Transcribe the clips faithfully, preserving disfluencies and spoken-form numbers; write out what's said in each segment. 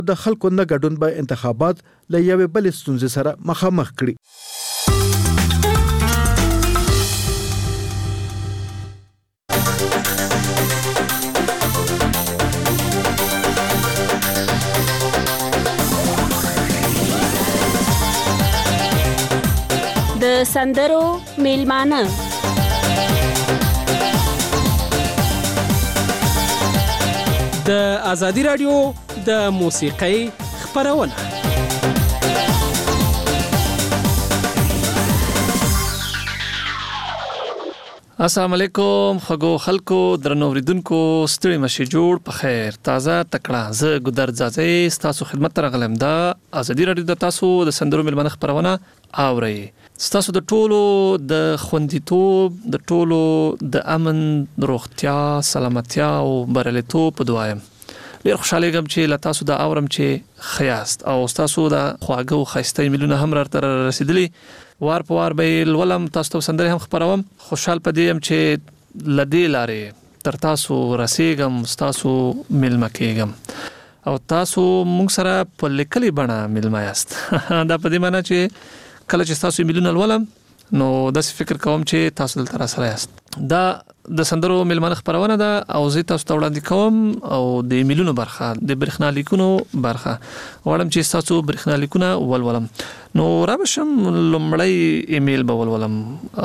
د خلکو نه ګډون به انتخابات له یوې بلې ستونزې سره مخامخ کړي. د سندرو میلمانه د ازادي رادیو د موسیقۍ خپرونه. السلام علیکم خغو خلکو درنو اوریدونکو ستړي مشي جوړ په خیر تازه تکړه زه ګودر ځاځي تاسو خدمت راغلم. دا ازادي رادیو د تاسو د سندرو میلمانه خپرونه اوري. تاسو د ټولو د خوندیتوب د ټولو د امن روغتیا سلامتیا او بریالیتوب په دعایم. ډیر خوشاله یم چې له تاسو د اورم چې خیاست او تاسو د خواږه او خاستې میلونه هم راته رسیدلی. وار په وار به ولم تاسو ته سندري هم خبروم. خوشحال پدې يم چې لدې لارې تر تاسو رسیدم تاسو ملما کېږم او تاسو موږ سره په لیکلي بڼه ملما یاست. دا په دې معنی چې کله چې تاسو میلونه ولم نو د فکر کوم چې تاسو دلته را سره یاست. دا د سندرو میلمانه خبرونه ده او زه تاسو ته وړاندې کوم او د ایمیلونو برخه د برېښنا لیکونو برخه وړم چې تاسو برېښنا لیکونه ولولم. نو را بشم لمړی ایمیل به ولولم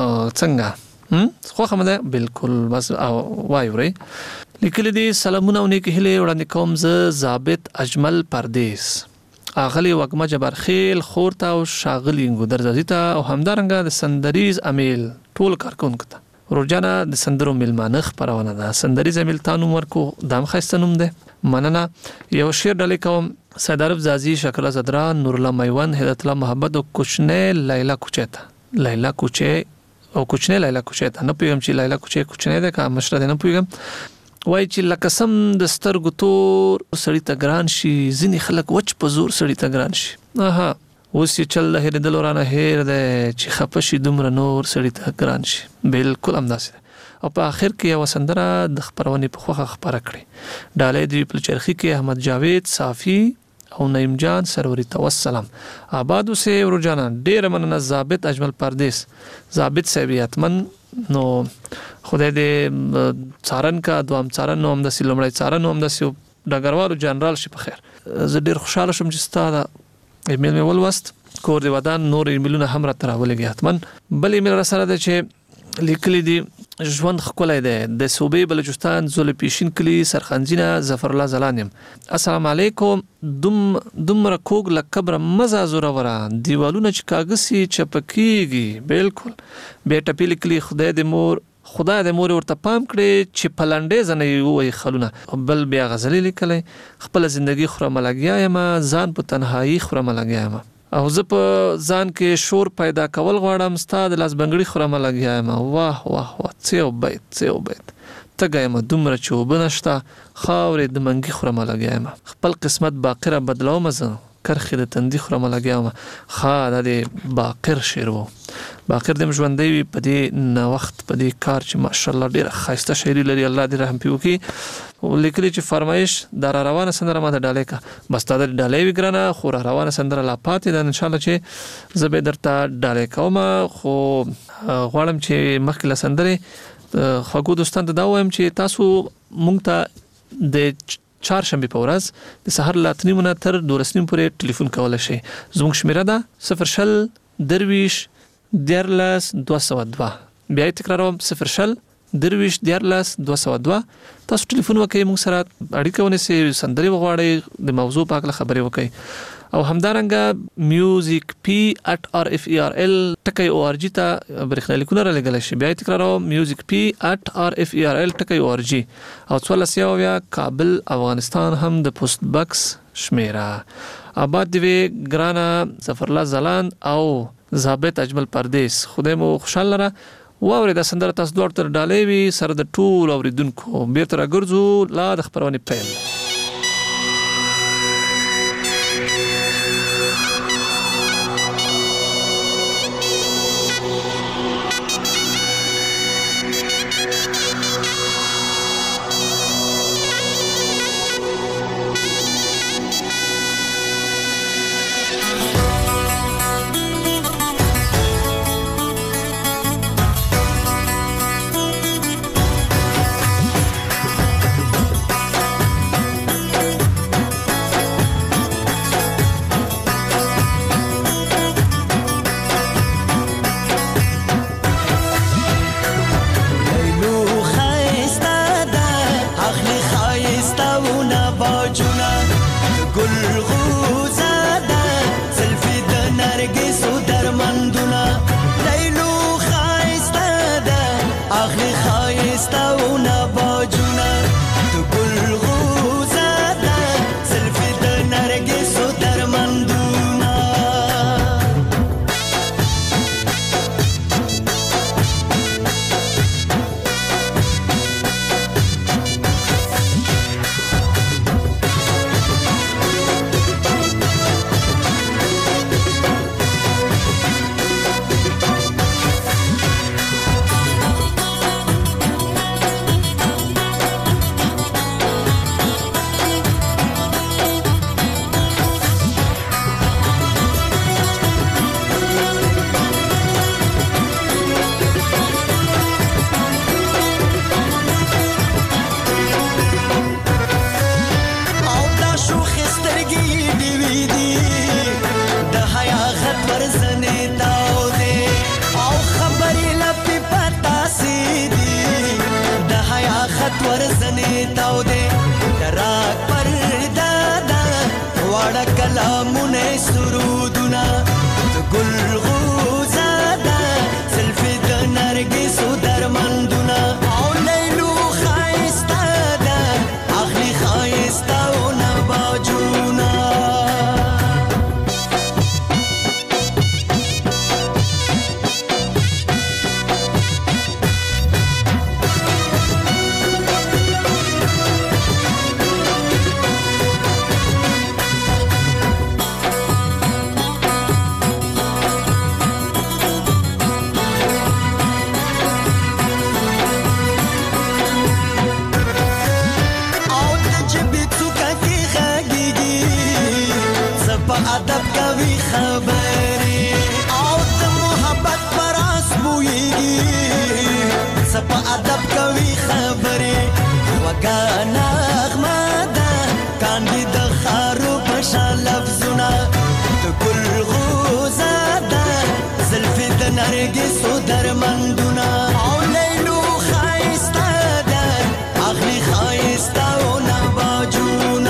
څنګه خو هم ده بالکل بس وایوري لیکل دي سلامونه او نیک هیله وړاندې کوم زه ضابط اجمل پردیس اغلی وګما جبر خیل خورتا او شاغلی ګودر زیتا او همدارنګه د سندریز امیل ټول کارکونکو ته روزانه د سندرو میلمانه خبرونه ده. سندریز امیل تانو ورکو دام خاستنوم ده مننه. یو شعر ډلې کوم سیدارب زازی شکر زدرا نور الله میوان هدایت الله محبت او کوچنه لیلا کوچتا لیلا کوچه او کوچنه لیلا کوچتا نه پیغام چې لیلا کوچه کوچنه ده کا مشره ده نه پیغام وای چې لکه سم د سترګو تور سړی ته ګران شي ځینې خلک وچ په زور سړی ته ګران شي. اها اوس چې چل له هر دلورانه هر ده چې خپشي دومره نور سړی ته ګران شي. بالکل همداسې او په اخر کې یو سندره د خبرونې په خوخه خبره کړي. ډالې دی په چرخي کې احمد جاوید صافی او نعیم جان سروري توسلام آبادو سے روزانه ډیر مننه ضابط اجمل پردیس ضابط صاحبیتمن نو خدای دې څارن کا دوام څارن نو هم د سلمړی څارن نو هم د ډګروالو جنرال شي په خیر. زه ډیر خوشاله شوم چې ستاسو ایمیل مې ولوست کور دی ودان نور ایمیلونه هم را تراولېږي حتمن. بل ایمیل را سره ده چې لیکلي دي ژوند خولای ده د صوبې بلوچستان زول پیشین کلی سرخنجینه ظفر الله زلانیم. السلام علیکم دم دمر کوګ لکبر مزه زوره ورا دیوالونه چې کاغسي چپکیږي. بالکل بیٹه پیلکلی خدای دې مور خدای دې مور ورته پام کړي چې پلنډې زنه وي خلونه. بل بیا غزل لیکلې خپل ژوندۍ خرمه لګیا یم ځان په تنهایی خرمه لګیا یم او زه په ځان کې شور پیدا کول غواړم ستاد لاس بنګړي خرمه لګیا یم. واه واه واه څو بیت څو بیت تګه یم دومره چې وبنشتا خاورې د منګي خرمه لګیا یم خپل قسمت باقره بدلوم زه کرخې د تندې خرمه لګیا یم. خا د باقر شعر وو باقر د ژوندۍ وي په دې نه وخت په دې کار چې ماشاءالله ډیره خاصه شاعري لري. الله دې رحم پې وکړي. لیکلي چې فرمایش د را روانه سندره ماته ډالۍ کا بس تا د ډالۍ وي ګرانه خو را روانه سندره لا پاتې ده ان شاء الله چې زه به درته ډالۍ کوم. خو غواړم چې مخکې له سندرې خوږو دوستان ته دا وایم چې تاسو مونږ ته د چهارشنبه په ورځ د سحر له اته نیمو نه تر دولس نیمو پورې ټلیفون کولی شئ. زموږ شمیره ده صفر شل درویش دیارلس دوه سوه دوه. بیا یې تکراروم صفر شل درویش دیارلس دوه سوه دوه. تاسو ټلیفون وکړئ موږ سره اړیکه ونیسئ سندرې وغواړئ د موضوع په هکله خبرې وکړئ او همدارنګه میوزیک پی ات آر اف ای آر ال ټکی او ار جی ته برېښنا لیکونه را لېږلی شي. بیا یې تکراروم میوزیک پی ات آر اف ای آر ال ټکی او ار جی او څوارلس یو اویا کابل افغانستان هم د پوسټ بکس شمیره. آباد دی وی ګرانه ظفر الله زلان او ضابط اجمل پردیس خدای مو خوشاله لره. واورې دا سندره تاسو دوړ تر ډالۍ وي سره د ټول اوریدونکو بیرته راګرځو لا د خبرونې پیل. واړه کلامونه سرودونه د ګل غوزاده زلفې د نرګسو درمندونه او لیلو ښایسته ده اخلي ښایستهونه باجونه ادب کوي خبرې او د محبت پر اس بوېږي سپه ادب کوي خبرې وګا نغمه ده کاندي د خارو په شان لفظونه د ګل غوزه ده زلفې د نرګسو درمندونه او لیلو ښایسته ده اخلي ښایستهونه باجونه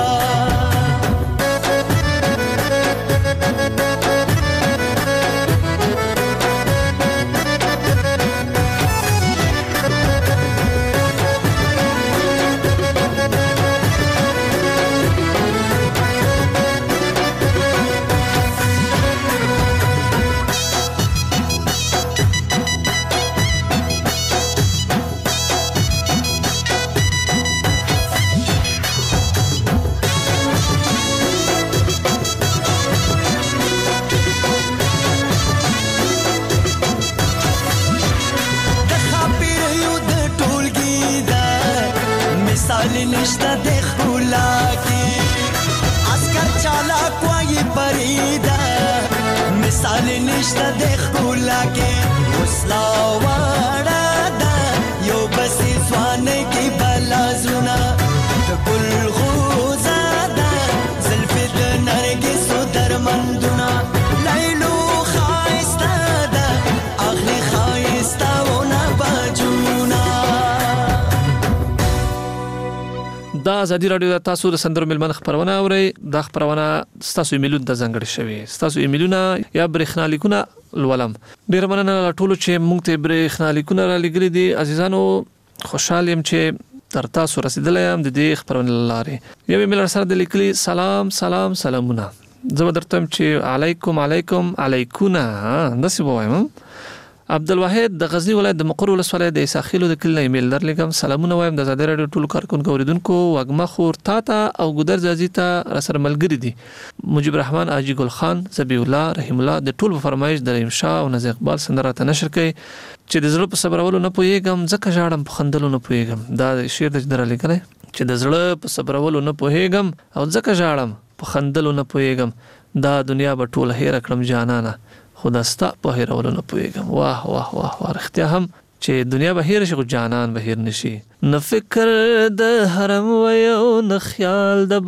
نشته د ښکلا کې عسکر چالاک وایي پریده مثال نشته د ښکلا کې وسله واړه ده یو بسې ځوانۍ کې بلازونه د ګل غوزه ده زلفې د نرګسو درمندونه لیلو ښایسته ده اخلي ښایستهونه باجونه دا ازادي رادیو د تاسو د سندرو ملمن خبرونه اوري دا خبرونه تاسو ایمیلونو ته ځانګړي شوی تاسو ایمیلونه یا برېښنا لیکونه لولم ډیر مننه ټولو چې موږ ته برېښنا لیکونه را لګري دي عزیزانو خوشاله يم چې تر تاسو رسیدلای یم د دې خبرونه لاره یو ایمیل سره د لیکلي سلام سلام سلامونه زه درته چې علیکم علیکم علیکونه داسې وایم عبدالواحد د غزنی ولایت د مقر ولسوالۍ د اساخیلو د کلی ایمیل درلګم سلامونه وایم د ازادي رادیو ټولو کارکونکو اوریدونکو وګما خور تا ته او ګودر زازي ته رسر ملګری دي مجيب الرحمن اجي ګل خان زبی الله رحم الله د ټولو فرمایش د انشاء او نزی اقبال سندره ته نشر کړي چې د زړه په صبرولو نه پوهیږم ځکه ژاړم په خندلو نه پوهیږم دا شعر د درلګره چې د زړه په صبرولو نه پوهیږم او ځکه ژاړم په خندلو نه پوهیږم دا دنیا به ټول هیر کړم جانانه خدا ستا په هیرولو نه پوهیږم واه واه واه واه رښتیا هم چې دنیا به هیر شي خو جانان به هیر نشي نه فکر د حرم ویو نه خیال د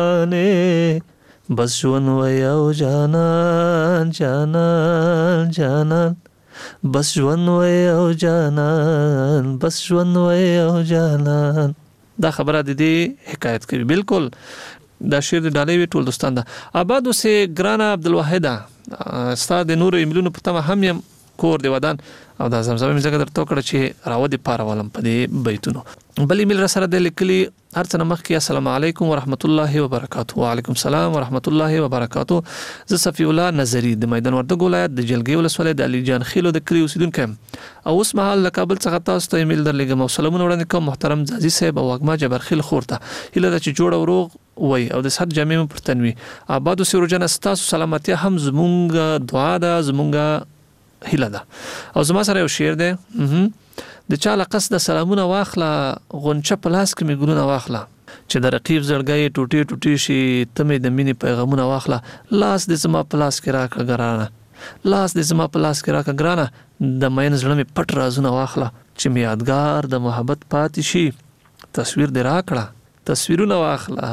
بتخانه بس ژوند ویو جانان جانان جانان بس ژوند ویو جانان بس ژوند ویو جانان دا خبره د دې حکایت کوي بالکل دا شعر د ډالۍ ټول دوستان دا آباد اوسه ګرانه عبدالواحد استاد نور ایمیلونو په تمه هم يم کور دی ودان او دا زمزمه مزګه درته کړ چې راودي پارولم په دې بیتونو بل ایمیل را سره د لیکلي هر څه مخ کې السلام علیکم ورحمت الله وبرکاته وعلیکم السلام ورحمت الله وبرکاته ز صفی الله نظری د میدان وردګ ولایت د جلګي ولسوالۍ د علي جان خیلو د کلی اوسیدونکو او اوس مهال د کابل څخه تاسو ته ایمیل درلګم او سلامونه وړاندې کوم محترم زازي صاحب او وګما جبرخیل خورته هله چې جوړ او روغ وای او د صحت جامع پرتنوي آباد او سروجن استاسو سلامتی هم زمونږ دعا ده زمونږ هله ده او زما سره یو شعر ده د چاله قصد سلامونه واخله غونچه پلاس کې می ګلونه واخله چې د رقیب زړګي ټوټي ټوټي شي تمه د مینې پیغامونه واخله لاس د زما پلاس کې راکړه ګرانه لاس د زما پلاس کې راکړه ګرانه د مین زړه می پټ رازونه واخله چې می یادګار د محبت پاتې شي تصویر دې راکړه تصویرونه واخله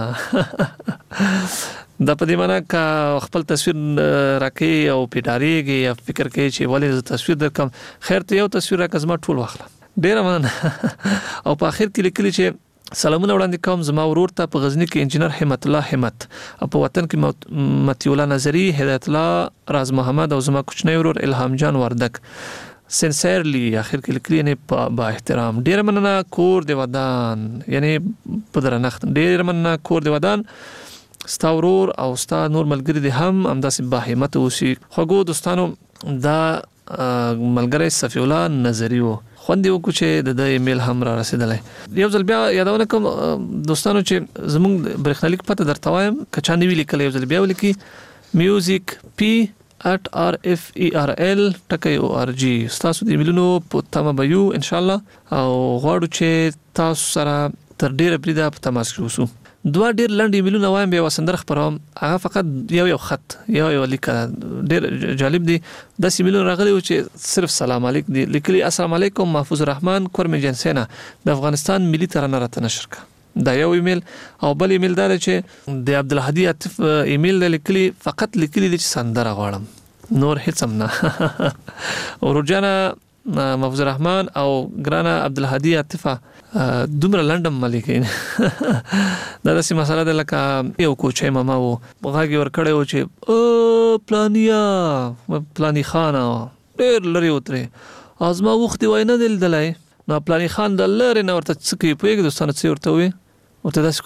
دا په دې معنی کا خپل تصویر راکې او پیډاریږي یا فکر کوي چې ولې تصویر درکم خیر ته یو تصویر راکزما ټول واخله ډیر مننه او په اخر کې لیکلی چې سلامونه وړاندې کوم زما ورور ته په غزنی کې انجینر همت الله همت او په وطن کې متي الله نظری هدایت الله راز محمد او زما کوچنی ورور الهام جان وردک سنسیرلی اخر کې لیکلي نه با احترام ډیر مننه کور دی ودان یعنی په درنښت ډیر مننه کور دی ودان ستا ورور او ستا نور ملګری دي هم همداسې با همت اوسي خوږو دوستانو دا ملګری صفی الله نظری وو خوندې وکړو چې د ایمیل هم را رسیدلی یو ځل بیا یادونه کوم دوستانو چې زموږ برېښنالیک پته درته وایم که چا نه وي لیکلی یو ځل بیا ولیکي میوزیک پی at r f e r l ټکی او ار جی ستاسو د ایمیلونو په تمه به یو انشاءالله او غواړو چې تاسو سره تر ډیره بریده په تماس کې اوسو دوه ډیر لنډ ایمیلونه وایم بیا وسندر خبروم هغه فقط یو یو خط یو یو لیکل ډیر جالب دی د ایمیلونه راغلی و چې صرف سلام علیک دی لیکلی السلام علیکم محفوظ الرحمن کورم جنسینا د افغانستان ملي ترانه راته نشر کړه دا یو ایمیل او بل ایمیل دا چې د عبدالهادي عاطف ایمیل لیکلی فقط لیکلی دی چې سندره غواړم نور هیڅ هم نه ورجانا محفوظ الرحمن او ګرانا عبدالهادي عاطفه دومره لندم ملکین دا داسې مسله ده لکه یو کوچی ماما و غاګي ور کړی و چې او پلانیا پلانی خانه ډېر لري وترې ازما وخت وای نه دلدلای نو پلانی خان د لری نه ورته څه کوي پوهېږي دوستانو څه ورته وي ورته داسې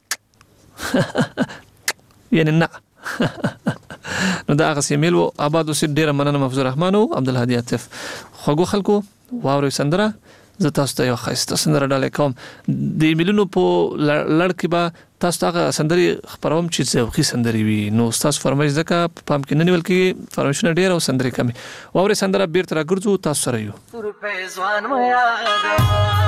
کول یعنی نه نو دا هغه ایمیل و آباد اوسې ډېره مننه محفوظ الرحمن او عبدالهادي عاطف خوږو خلکو واورئ سندره زه تاسو ته یو ښایسته سندره ډالۍ کوم د ایمیلونو په لړ کې به تاسو ته هغه سندرې خپروم چې ذوقي سندرې وي نو ستاسو فرمایش ځکه په پام کې نه نیول کېږي فرمایشونه ډېر او سندرې کمې واورئ سندره بیرته راګرځو تاسو سره یو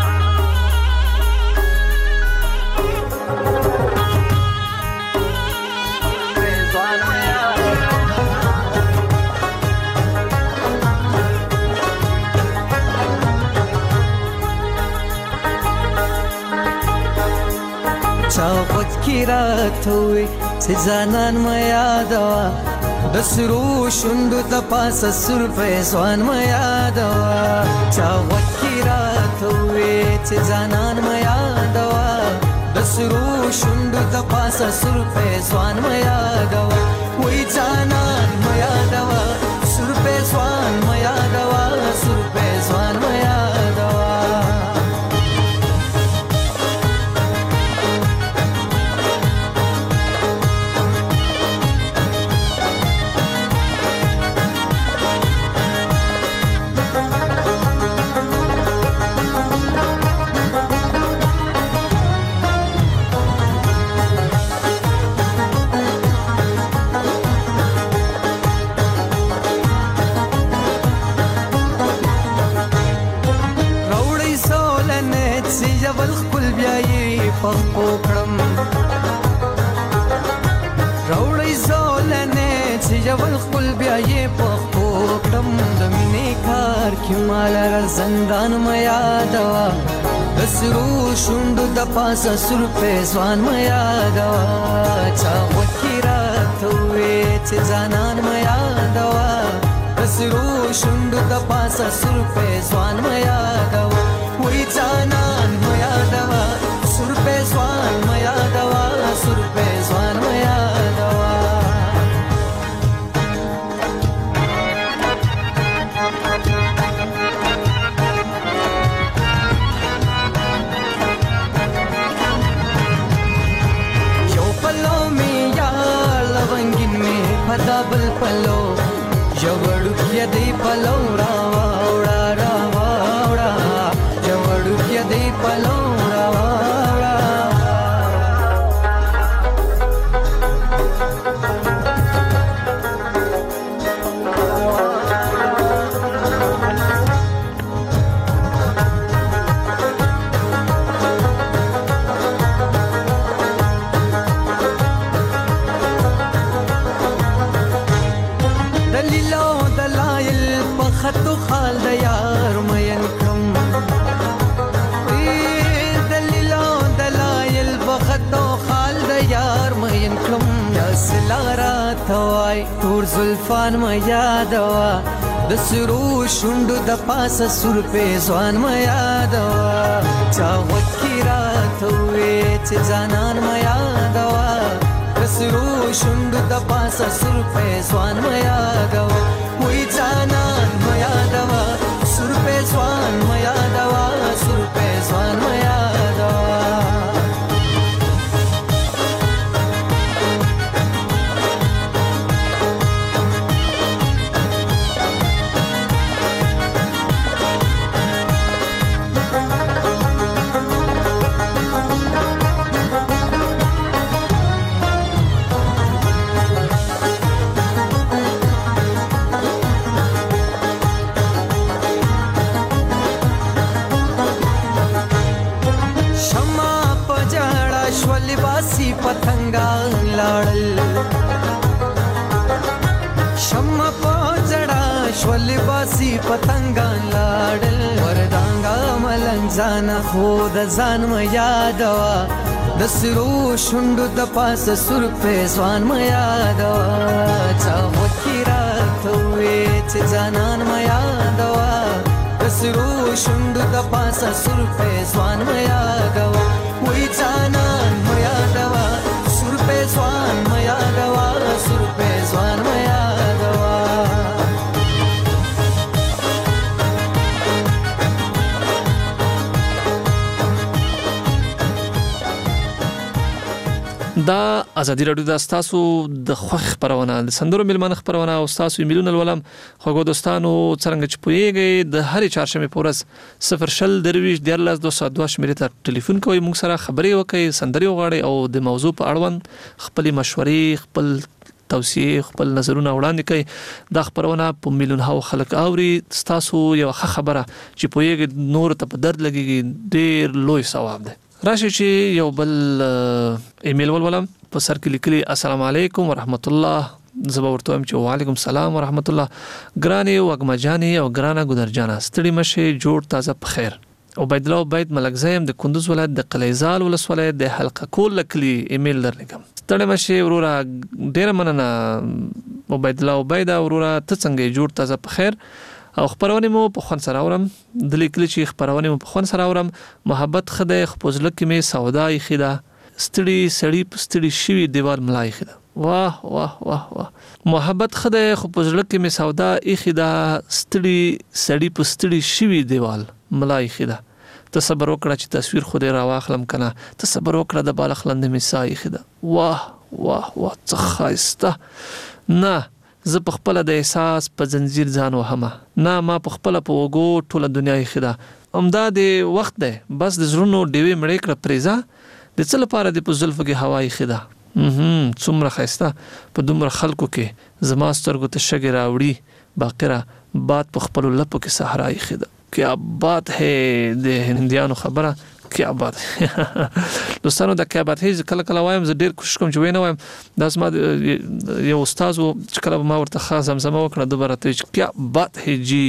چاوت کی رات ہوئی سے زانان میادوا دسرو شندو تپاس سر پیسوان میادوا چاوت کی رات ہوئی سے زانان میادوا دسرو شندو تپاس سر پیسوان میادوا وی زانان میادوا سر پیسوان میادوا سر پیسوان میادوا پخپو کړم راوړی زولنې چې یول خپل بیا یې پخپو کړم د مینې کار کې مال را زندان میا دوا د سرو شوندو د پاسه سر پیسوان میا دوا چا وکی راته وې چې ځانان میا دوا د سرو شوندو د پاسه سر پیسوان میا دوا وې ځانان میا دوا سر پیسوان میا دوا سر پیسوان میا دوا یو پلو می یا لونگین می پدا بل پلو جوړو کې دی پلو را وړا را وړا جوړو کې دی پلو خطو خال د یار مین کم دلیلو دلایل بخطو خال د یار مین کم دسلارا توای تور زلفان ما یادوا د سرو شوندو د پاسه سر پیسوان ما یادوا چا وکی راتو چې جانان ما یادوا کسرو شوند د پاسه سر پیسوان ما یادوا وای جانان ما یادوا سر پیسوان ما یادوا سر پیسوان ما یادوا پتنګان لاړل شمع پوجړه شول باسي پتنګان لاړل وردانګا ملنګ ځان خو د ځان م یادوا د سرو شوندو د پاس سر پیسوان م یادوا چا وکیرا ته چې جانان م یادوا د سرو شوندو د پاس سر پیسوان م یادوا وای جانان م یادوا سر پیسوان م یادوا سر پیسوان م یادوا دا ازادي رادیو د تاسو د خوښ خبرونه د سندرو ملمن خبرونه او تاسو ایمیلونه ولم خوګو دوستانو څنګه چې پویږي د هرې چهارشنبه پورس صفر شل درویش دیارلس دوه سوه دوه شمیرې ته ټلیفون کوئ موږ سره خبرې وکړئ سندري وغواړئ او د موضوع په اړوند خپل مشورې خپل توصیه خپل نظرونه وړاندې کړئ دا خبرونه په میلیونونو خلک اوري تاسو یو ښه خبره چې پویږي نور ته په درد لګيږي ډیر لوی ثواب دی راشي چې یو بل ایمیل ولولم په سر کې لیکلي السلام علیکم ورحمت الله زه ورته وایم چې وعلیکم السلام ورحمت الله ګرانې وګمجانې او ګرانه ګودرجانه ستړي مشه جوړ تازه په خیر عبید الله عبید ملک زیم د کندوز ولایت د قلیزال ولسوالۍ د حلقه کول کلی ایمیل درلګم ستړي مشه وروره ډیر مننه عبید الله عبید وروره ته څنګه جوړ تازه په خیر او خبرونه مو په خون سره اورم د لیکل چې خبرونه مو په خون سره اورم محبت خدای خپوزله کې می سودای خدا ستړي سړی ستړي شوی دیوال ملای خدا واه واه واه واه محبت خدای خپوزله کې می سودا خدا ستړي سړی په ستړي شوی دیوال ملای خدا ته صبر وکړه چې تصویر خو دې راواخلم کنه ته صبر وکړه د بالخلند می سای خدا واه واه واه څه خایسته نه زه په خپل د احساس په زنجیر ځان وهمه نه ما په خپل په وګو ټوله دنیا یې خدا امدا د وخت ده بس د زړونو ډیوي مړې کړ پریزا د څه لپاره د په زلفو کې هواي خدا هم څومره خسته په دومره خلکو کې زما سترګو ته شګي راوړي باقره بات په خپل لپو کې صحرای خدا کیا بات ہے د هندیانو خبره کیا بات دوستانو دا کیا بات هیڅ کله کله وایم زه ډیر کوشش کوم چې وینم وایم دا زما یو استاد چې کله ما ورته خاص زمزمه وکړه دوباره ته کیا بات ہے جی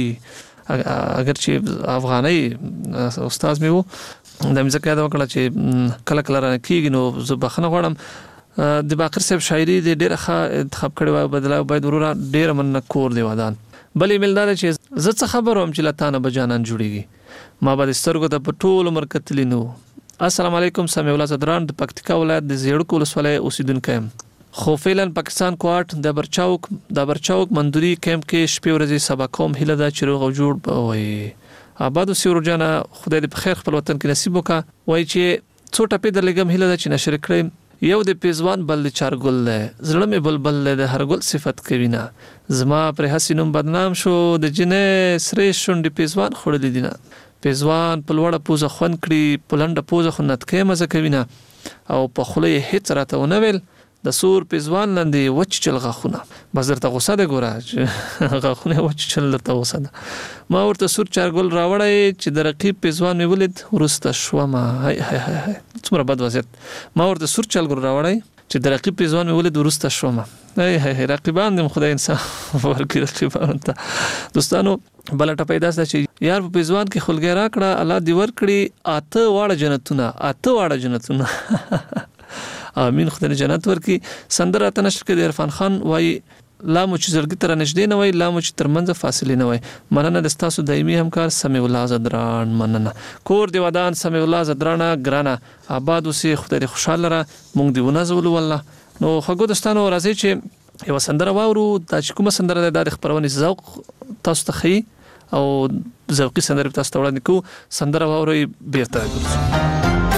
اگر چې افغاني استاد مې وو د مزه کېدا وکړه چې کله کله را کېږي نو زه بخنه غواړم د باقر صاحب شاعري د ډیر ښه انتخاب کړی و بدلا باید وروره ډیر من کور دی ودان بلې ملدار چې زه څه خبروم چې لاتانه بجانان جوړیږي ما به سترګو ته په ټول عمر کتلی نو السلام علیکم سمع الله زدران د پکتیکا ولایت د زیړکو ولسوالۍ اوسیدونکی یم خو فعلا پاکستان کوارټ د برچاوک د برچاوک مندوري کیمپ کې شپې ورځې سبا کوم هیله ده چې روغ او جوړ به وي آباد اوسئ ورجانه خدای دې په خیر خپل وطن کې نصیب وکړه وایي چې څو ټپې درلګم هیله ده چې نشر کړم یو د پیزوان بل د چارګل له زړه مې بلبل له د هر ګل صفت کوي نه زما پر حسینم بدنام شو د جنې سرې شونډې پیزوان خړلې دي نه پیزوان په لوړه پوزه خون کړي په لنډه پوزه خونت کې مزه کوي نه او په خله هیڅ راته ونه ویل د سور پیزوان لاندې وچ چل غاخونه بس درته غوسه ده ګوره غاخونه وچ چل درته غوسه ده ما ورته سور چارګل راوړی چې د رقیب پیزوان مې ولید ورسته شومه هاي هاي هاي څومره بد وضعیت ما ورته سور چارګل راوړی چې د رقیب پیزوان مې ولید ورسته شومه هاي هاي رقیبان دې خدای انسان ورکی رقیبان ته دوستانو بلټه پیدا چې یار په پیزوان کې خلګی را کړه الله دی ور کړی اته واړه جنتونه اته واړه جنتونه امين خدای جنت ورکی سندره ته نشر کې د عرفان خان وای لا مو چې زړګي تر نږدې نه وای، لا مو چې ترمنځ فاصله نه وای. مننه د تاسو دایمي همکار سمیع الله زدران. مننه کور دی ودان سمیع الله زدران ګرانه آباد اوسې، خدای دې خوشاله را مونږ دی ونازول والله. نو خګو دستانو راځي چې یو سندره واورو. دا چې کومه سندره ده د خبرونې ذوق تاسو ته خي او ذوقي سندره تاسو ته وړاندې کو. سندره واوري بیرته ګرځو.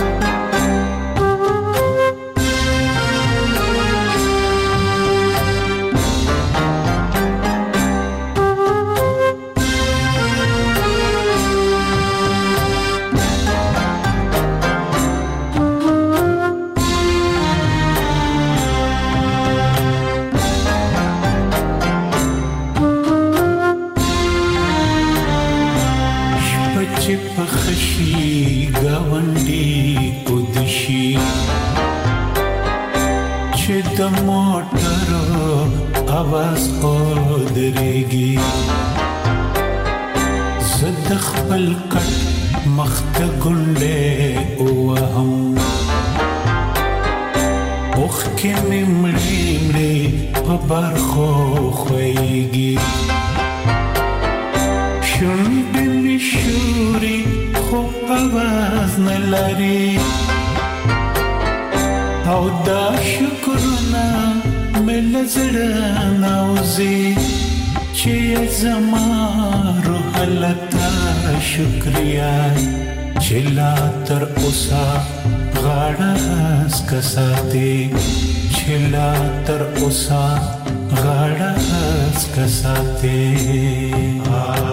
आवाज قدرېږي زد خپل کټ مخت ګونډه او هم اوخ کې مړې مړې په بار خو خوېږي شونډې مې شوري خو आवाज نه لري او دا شکرونه مل زړه نوزي چې زما روح لتا شکریا چې لا تر اوسه غاړه اس کساته چې لا تر اوسه غاړه اس کساته.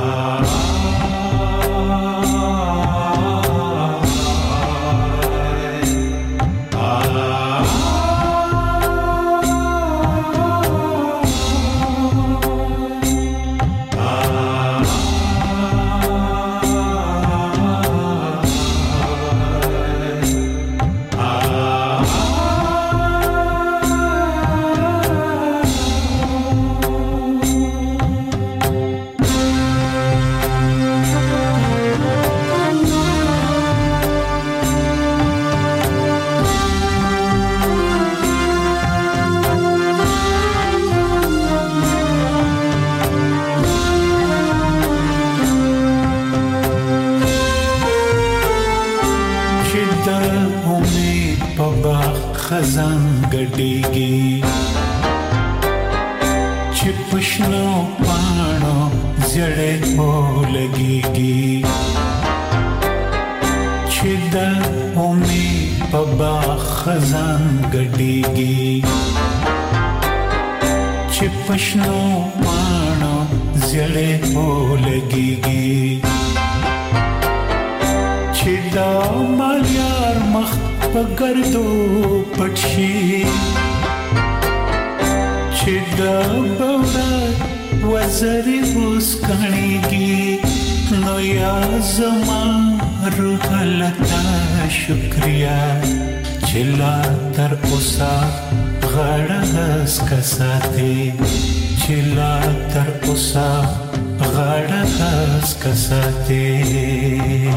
خزان ګډېږي چې پښنو پاڼو زړې هو لګېږي چې د امید په باغ خزان ګډېږي چې پښنو پاڼو زړې هو لګېږي چې دا مالیار مخ پګردو پټشي چې دا بوډا وزري وسکڼيږي نو یا زما روح لتا شکریا چې لا تر اوسه غاړه اس کساته چې لا تر اوسه غاړه اس کساته.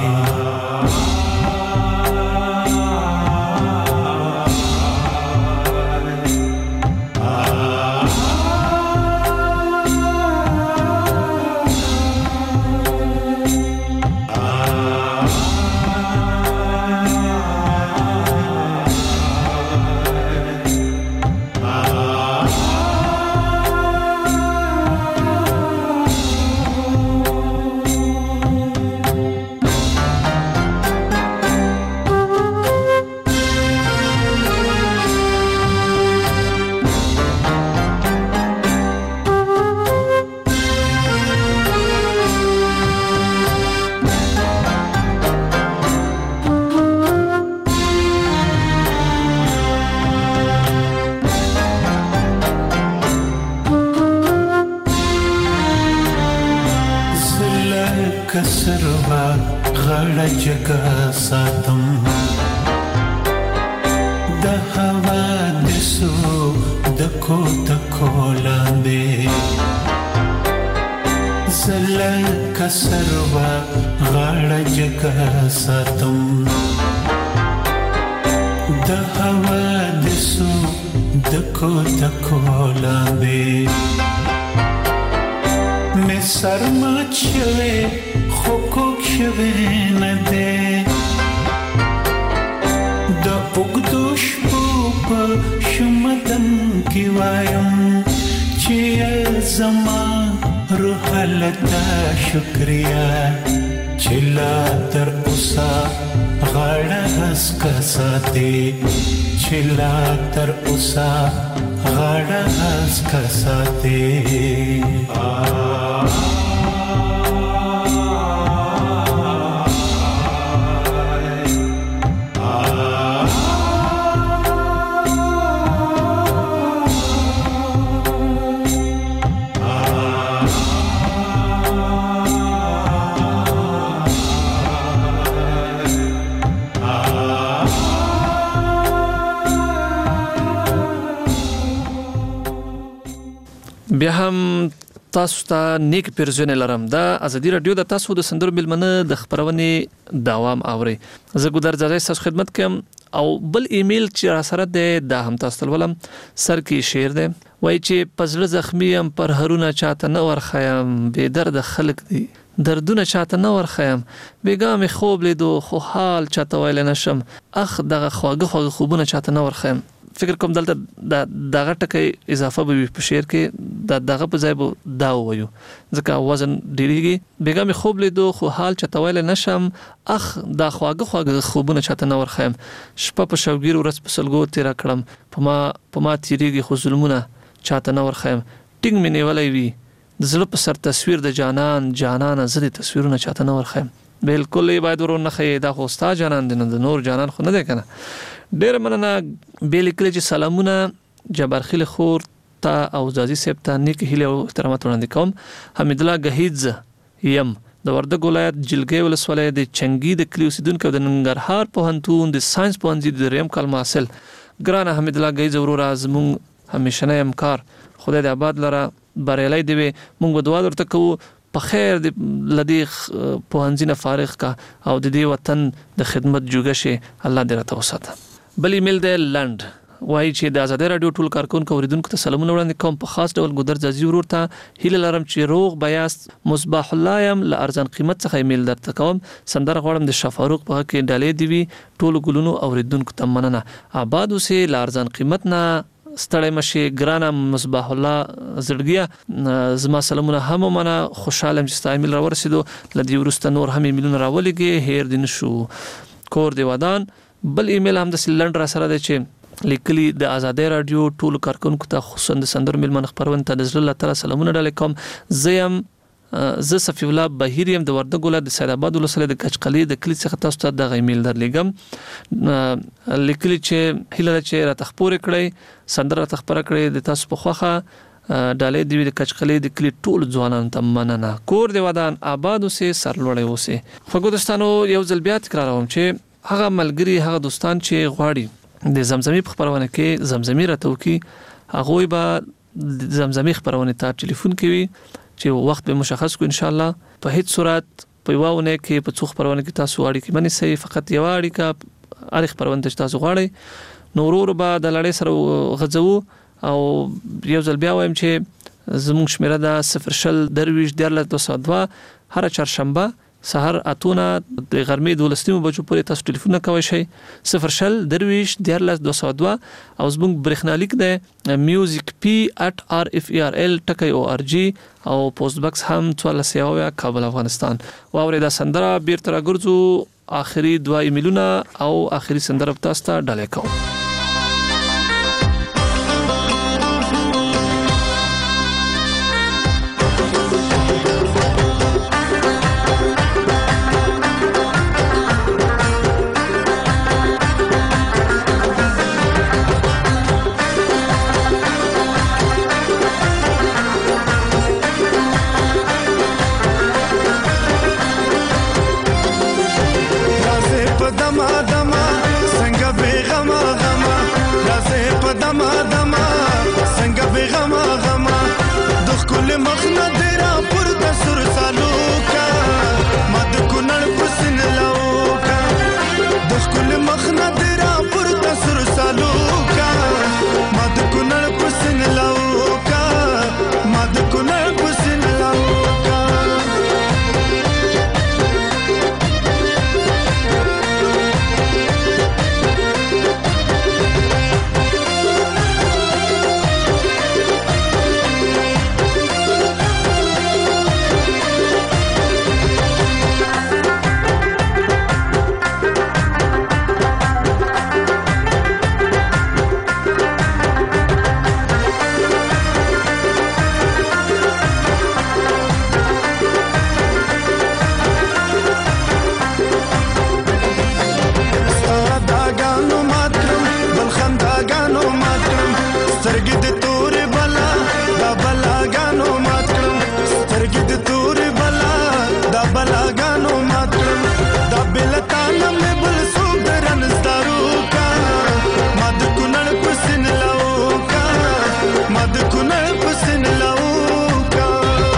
کسروا غړ جګه ساتم د هوا د سو د کو تکو لاندې زل کسروا غړ جګه ساتم د هوا د سو د دکو دکو لاندې مې سر مات شوی خو کوک شوی نه دی د اوږدو شپو په شمدم کې وایم چې زما روح لتا شکریا چې لا تر اوسه غاړه هسکه ساتي چې لا تر اوسه غاړه هسکه ساتي بیا هم تاسو ته نیک پیرزونه لرم دا ازادي رادیو د تاسو د سندرو ملمنه د خبرونې دوام اوري زه ګودر ځای تاسو خدمت کوم او بل ایمیل چې را سره ده د هم تاسو ولم سر کې شعر ده وای چې پزړه زخمی ام پر هرونه چاته نه ورخیم به درد خلق دي دردونه چاته نه ورخیم بیګام خوب لیدو خو حال چاته ویل نشم اخ دغه خواږه خواږه خوبونه چاته نه ورخیم فکر کوم دلته د دغه ټکی اضافه به په شعر کې د دغه په ځای به دا وایو ځکه وزن ډیریږي بیګم خوب لیدو خو حال چاته ویل نشم اخ دا خواږه خواږه خوبونه چاته نه ورخیم شپه په شوګیر ورځ په سلګو تیر کړم په ما په ما تیریږي خو ظلمونه چاته نه ورخیم ټینګ مې نیولې وی د زړه په سر تصویر د جانان جانان زړه تصویرونه چاته نه ورخیم بالکل باید ورونه خې دا خو ستا جانان دی نه د نور جانان خو نه دی کنه ډیر مننه بیل کلی چې سلامونه جبرخیل خور ته او زازي صاحب ته نیک هیله او احترامات وړاندې کوم حمید الله غهیز یم د وردګ ولایت جلګي ولسوالۍ د چنګي د کلی اوسیدونکو د ننګرهار پوهنتون د ساينس پوهنځي د دریم کال محصل ګران حمید الله غهیز ورور ازمون همیشنه امکار خدای دې آباد لره بریالي دی مونږ به دعا درته کوو په خیر د لدی پوهنځي نه فارغ کا او د دې وطن د خدمت جوګه شي الله دې راته وساته بل ایمیل دی لند وایي چې د آزادي رادیو ټول کارکونکو اوریدونکو ته سلامونه وړاندې کوم په خاص ډول ګودر ځازي ورور ته هیله لرم چې روغ بیاست مصباح الله يم ل ارزان قیمت څخه ایمیل درته کوم سندره غواړم د شفاروق په کې ډالې دی وی ټول ګلونو اوریدونکو ته مننه آباد اوسه ل ارزان قیمت نه ستړی مشي ګرانه مصباح الله زړګیا زما سلامونه هم منه خوشاله چې ستا ایمیل را ورسېدو لدی ورسته نور هم ایمیلونه راولېږي هیر دین شو کور دی ودان بل ایمیل هم د سلند را سره دی چې لیکلي د آزادي رادیو ټول کارکونکو ته خصوصا د سندر ملمن خبرونه ته د زړه تعالی سلامونه ډالې کوم زیم ز صفی الله بهیر يم د وردګ ولایت د سید آباد ولسوالۍ د کچقلی د کلی څخه تاسو ته د ایمیل درلېږم لیکلي چې هیله چې را تخپور کړی سندره تخپر کړی د تاسو په خوخه ډالې دی د کچقلی د کلی ټول ځوانان ته مننه کور دی ودان آباد اوسه سرلوړی اوسه خو دوستانو یو ځل بیا تکراروم چې هغه ملګری هغه دوستان چې غواړي د زمزمي په خبرونه کې زمزمي راته وکي هغه به د زمزمي خبرونه ته ټلیفون کوي چې وخت به مشخص کو ان شاء الله په هیڅ صورت په یوونه کې په څو خبرونه کې تاسو اړیکې منی سي فقط یو اړیکه اړیکه خبرونه تاسو غواړي نورور به د لړۍ سره غځو او یو ځل بیا وایم چې زموږ شمیره د صفر شل درویش دیارلس دوه سوه دوه هر چهارشنبه سحر اتونه د غرمې دولسنیمو بجو پورې تاسو ټلیفون کوئ شئ صفر شل درویش دیارلس دوه سوه دوه او زموږ برېښنالیک دی میوزیک پی ات آر اف ای آر ال ټکی او ار جی او پوسټ باکس هم څوارلس یو کابل افغانستان واورئ دا سندره بیرته راګرځو آخري دوه ایمیلونه او آخري سندره تاسو ته ډالې کوم دما دما څنګه به غما غما کونړ پسن لوکا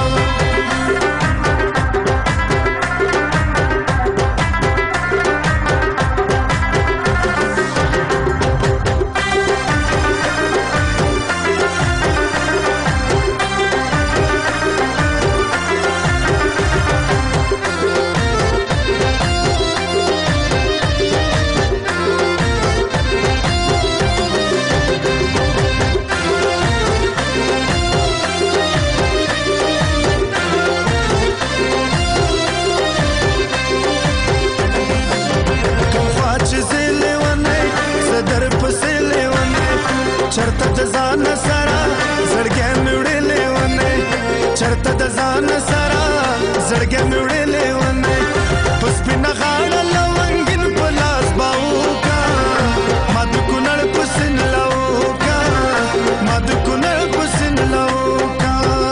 چرته د ځان سره زړګې مې وړلې ونه چرته د ځان سره زړګې مې وړلې ونه په سپینه غاړه لونګین په لاس باوکا ما د کونړ په سین لوکا ما د کونړ په سین لوکا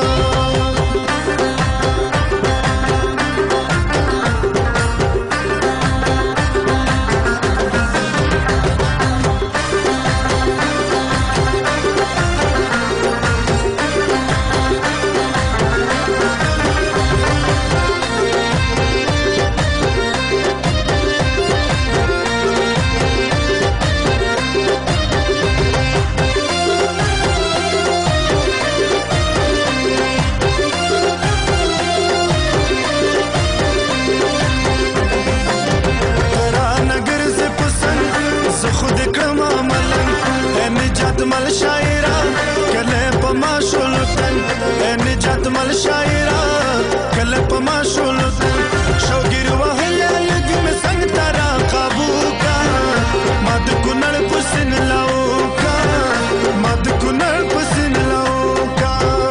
مل شاعرہ کله پما شولتن نجات مل شاعرہ کله پما شولتن شوګیر وهله لګم څنګ ترا قابو کا مد کونړ پسن لاوکا مد کونړ پسن لاوکا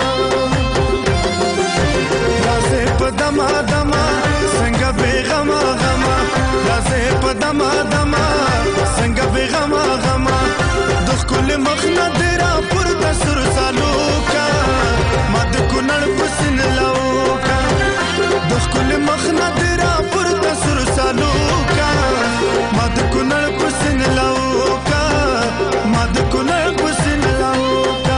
رازه پدما دما څنګه بیغما غما رازه پدما دما څنګه بیغما غما کل مخنا درا پر تسر سالوکا مد کونړ پسن لوکا دخ کل مخنا درا پر تسر سالوکا مد کونړ پسن لوکا مد کونړ پسن لوکا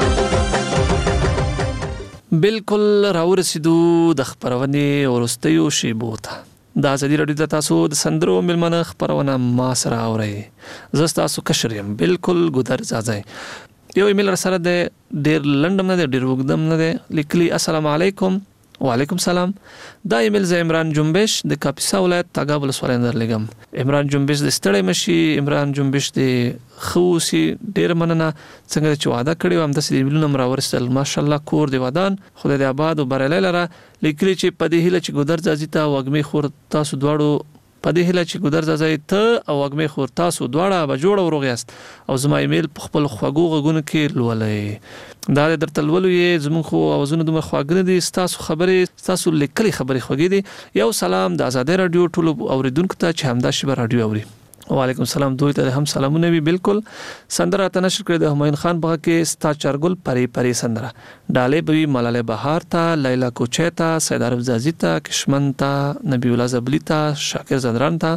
بالکل راورسېدو د خبرونې ورستیو شیبو ته دا ازادي راډیو د تاسو د سندرو ملمنه خبرونه ما سره اورئ زه ستاسو کشر یم بالکل ګودر زازی یو ایمیل را سره د ډېر لنډم نه دی ډېر اوږدم نه دی لیکلي السلام علیکم وعلیکم سلام دا ایمیل زه عمران جنبش د کاپیسا ولایت تاګاب ولسوالۍ نه درلېږم عمران جنبش د ستړی مشي عمران جنبش د ښه اوسي ډېر مننه څنګه چې وعده کړې وه همداسې د ایمیلونه م راورسېدل ماشاءالله کور د ودان خدای دې آباد او بریالی لره لیکلي چې په دې هیله چې ګودر ځاځي ته وږمې خور تاسو دواړو په دې هیله چې ګودر ځاځی ته او وږمې خور تاسو دواړه به جوړ او روغ یاست او زما ایمیل په خپلو خوږو غږونو کې لولئ دا د درته لولو یې زموږ خو اوازونه دومره خواږه نه دي ستاسو خبرې ستاسو لیکلې خبرې خوږې دي یو سلام د ازادۍ راډیو ټولو اوریدونکو ته چې همدا شیبه راډیو اوري وعلیکم السلام دوی ته هم سلامونه وي بالکل سندره ته نشر کړی د همایون خان په کې ستا چارګل پری پری سندره ډالې بوي ملاله بهار ته لیلا کوچه ته سید عرب زازی ته کشمن ته نبی الله زبلی ته شاکر زدران ته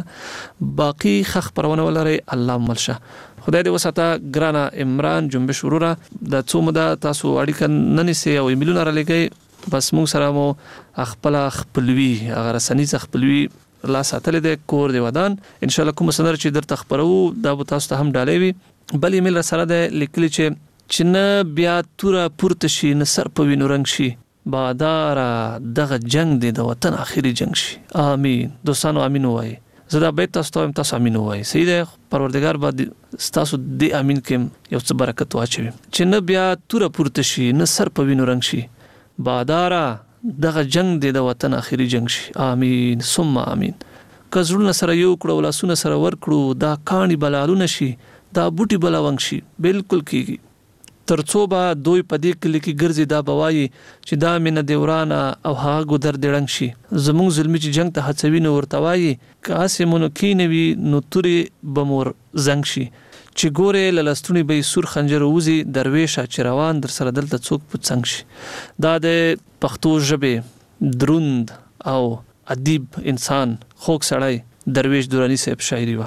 باقی خخ پرونه ولري الله ملشه خدای دې وساته ګرانه عمران جنبش وروره د څو مده تاسو اړیکه نه نیسئ او ایمیلونه را لګئ بس موږ سره مو خپل خپلوي هغه رسنیز خپلوي لا ساتلې د کور دی ودان ان شاء الله کوم سندر چې در تخبرو دا به تاسو ته هم ډالې وي بل ایمیل را سره د لیکلي چې چې نه بیا توره پورته شي نه سر په وینو رنګ شي باداره دغه جنگ دی د وطن اخري جنگ شي امين دوستانو امين وایي زه دا بیت تاسو ته تاسو امين وایي صحیح دی پروردگار به تاسو دې امين کې یو څه برکت واچوي چې نه بیا توره پورته شي نه سر په وینو رنګ شي باداره دغه جنگ دی د وطن اخري جنگ شي امين ثم امين کزړونه سره یو کړو لاسونه سره ور کړو دا کانی بلالونه شي دا بوټي بلاونګ شي بالکل کیږي ترڅو به دوی پدې کلی کې ګرځي دا بوایي چې دا مینه دیورانه او هغه ګدر دړنګ شي زموږ ظلمي چې جنگ ته هڅوي نو ورته وایي کاسمونو کینوي نو توري بمور زنګ شي چې ګوره للستونی به سور خنجر وزي درویشه چې روان در سره دلته څوک پڅنګ شي دا د پښتو ژبه دروند او ادیب انسان خوږ سړی درویش دورانی صاحب شاعري وا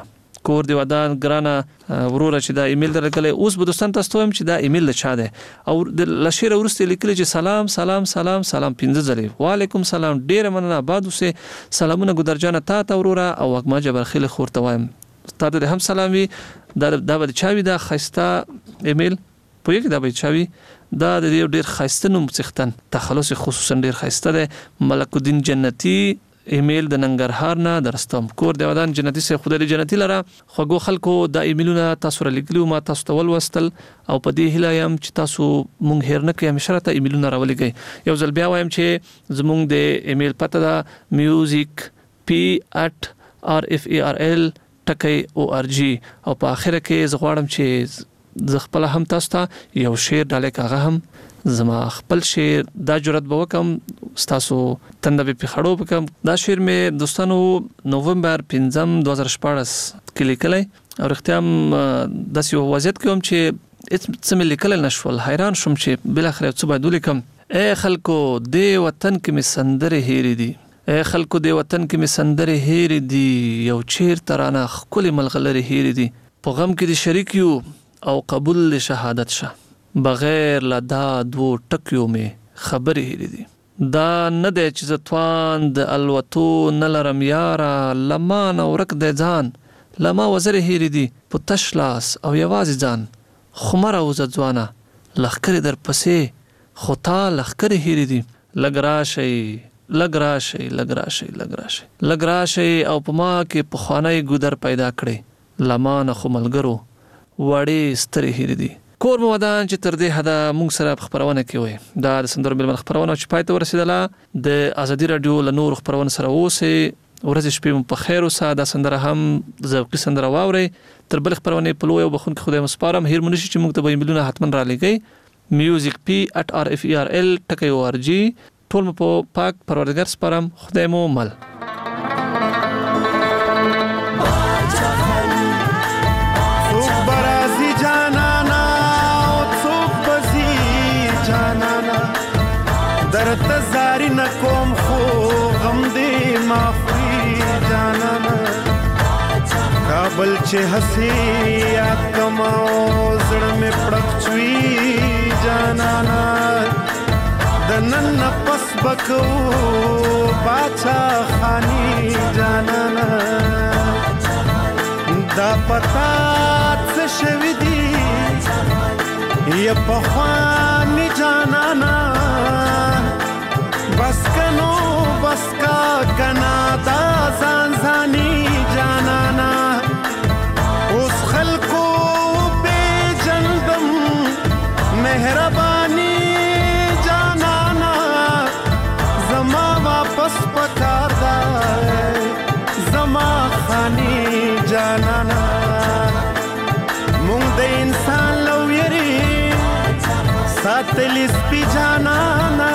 کور دی ودان ګرانه وروره چې دا ایمیل درکلې اوس به دوستان تاسو ته هم چې دا ایمیل د چا دی او د لشیر ورسته لیکل چې سلام سلام سلام سلام پنځه ځلې وعلیکم سلام ډیر مننه آباد اوسه سلامونه ګدرجانه تا ته وروره او وګما جبرخیل خورته وایم تا ته هم سلامي دا دا به چاوي دا خسته ایمیل په یوه دا به چاوي دا د ډیر خسته نوم څختن تخلص خصوصا ډیر خسته ده ملک الدین جنتی ایمیل د ننګرهار نه درستم کور دی ودان جنتی سه خدای جنتی لره خوګو خلکو دا ایمیلونه تاسو را لیکلو ما تاسو ته ولوستل او په دې هیله یم چې تاسو مونږ هیر نه کوي مشره ته ایمیلونه راولېږئ یو ځل بیا وایم چې زمونږ د ایمیل پته دا میوزیک پی at r f a r l ټکی او ار جی او په اخره کې زغواړم چې ز خپل هم تاسو ته یو شعر ډالې کاغه هم زما خپل شعر دا جرأت به وکم تاسو تنده به پخړو وکم دا شعر مې دوستانو نوومبر پنځم دوه هزار شپږ کې لیکلای او اختیام د سیو وضعیت کوم چې څه مې لیکل نشول حیران شوم چې بل اخر څه باید ولیکم اے خلکو دی وطن کې مې سندره هېری دي اے خلکو دی وطن کې مې سندره هېری دي یو چیر ترانه خپل ملغلره هېری دي په غم کې دي شریک یو او قبول شهادت شه بغیر لا دا دو ټکیو مې خبرې هېری دي دا نه دی چې زتوان د الوتو نه لرم یاره لمان او ورک دی ځان لما وزرې هېری دي په تش لاس او یوازې ځان خمره وزه ځوانه لښکرې در پسې خو تا لښکرې هېری دي لږ راشئ لږ راشئ لږ راشئ لږ راشئ لږ راشئ او په ما کې پخوانی ګودر پیدا کړئ لمانه خو ملګرو وړې سترې هېرې دي کور مو ودان چې تر دې حده موږ سره په خپرونه کې وي دا د سندرو ملمن خپرونه چې پای ته ورسېدله د ازادي راډیو له نورو خپرونو سره اوسئ ورځې شپې مو په خیر اوسه دا سندره هم ذوقي سندره واورئ تر بلې خپرونې په لوی او بخښونکي خدای مو سپارم هېر مو نشي چې موږ ته به ایمیلونه حتما رالیږئ میوزیک پی at r f e r l ټکی او ار جی ټول مو په پاک پروردګار سپارم خدای مو مل درته زاری نکوم خو غم دې معافي جانانا کابل چې هسي یاد کما زړه مې پړک چوي جانانا د نن پس بکو باچا خانی جانانا دا پتا څه شوي دي یا پخوانی جانانا بس کنو بس کا کنا دا زان زانی جانانا اس خلقو بے جندم مہربانی جانانا زما واپس پکار دا زما خانی جانانا مونږ د انسان لو یری ساتلی سپی جانانا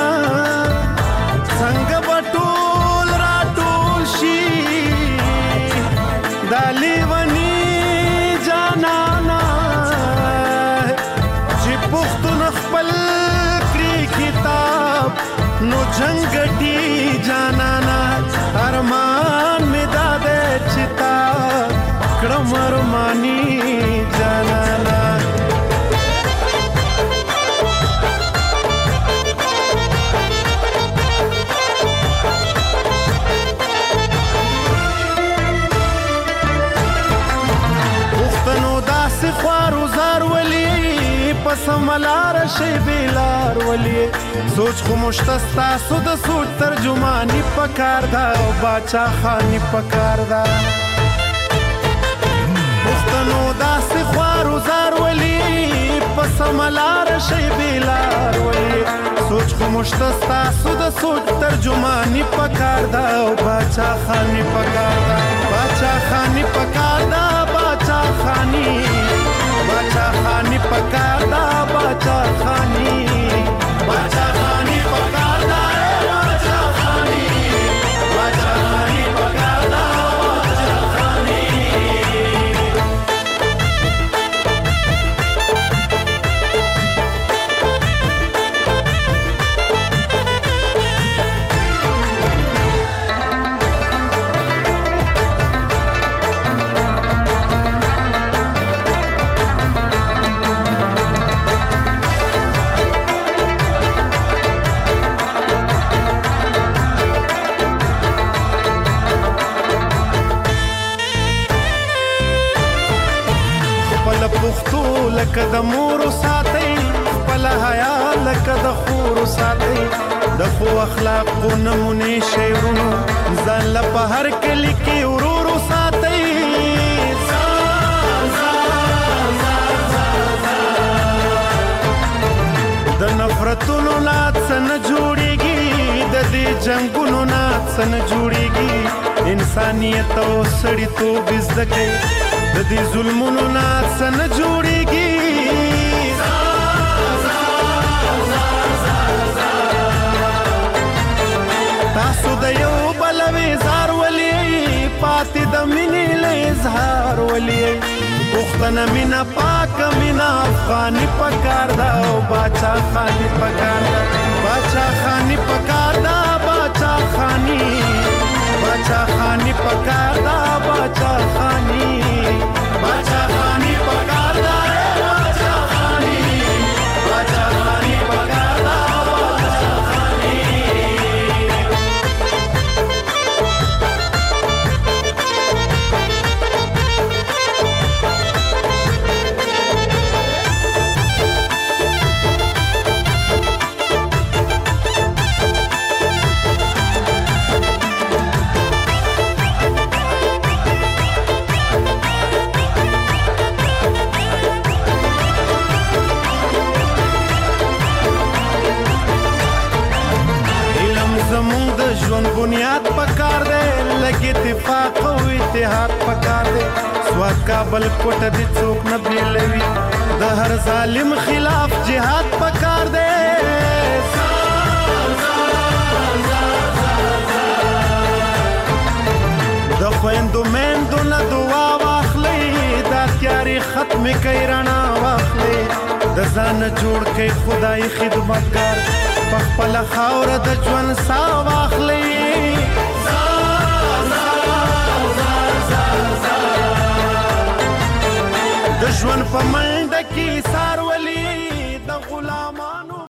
څنګه بټول را ټول شي دالی ونی جانانا چې پښتون خپل کری کتاب نو جنگټي جانانا ارمان می داده چتا کړم ارمانی جانانا خوارو زار ولی پس ملار شی بیلار ولی سوچ خو مشتستا سو د سوچ ترجمانی پکار دا او باچا خانی پکار دا پښتنو داس خوارو زار ولی پس ملار شی بیلار ولی سوچ خو مشتستا سو د سوچ ترجمانی پکار دا او باچا خانی پکار دا باچا خانی پکار دا باچا خانی باچا خانی پکار دا باچا خانی باچا خانی پکار دا باچا خانی باچا خانی پکار دا باچا خانی لکه د مور ساتي خپل حیا لکه د خور ساتي د خو اخلاقو نمونه شعرونو ځان له په هر کلی کې ورورو ساتي د نفرتونو نات سن جوړيږي د دې جنگونو نات سن جوړيږي انسانيت او سړیتوب زده کوي د دې ظلمونو نات سن جوړيږي تاسو د یو بل وزار ولي پاتې د مینې له اظهار ولي پختنه مینا پاک مینا افغانی پکار دا او باچا خانی پکار دا باچا خانی پکار دا باچا خانی باچا خانی پکار دا باچا خانی باچا خانی پکار دا باچا خانی باچا خانی پکار دا باچا خانی بنیاد پکار دے لگی اتفاق او اتحاد پکار دے سواد کابل کوټ دې څوک نه بیلوي د هر ظالم خلاف جهاد پکار دے د خويندو مېندو نه دعا واخلې دا تیاری ختم کوي رڼا واخلې د ځان جوړ کې خدای خدمتګار په خپل خاور د ژوند سا واخلې د ژوند په منډه کې سار ولي د غلامان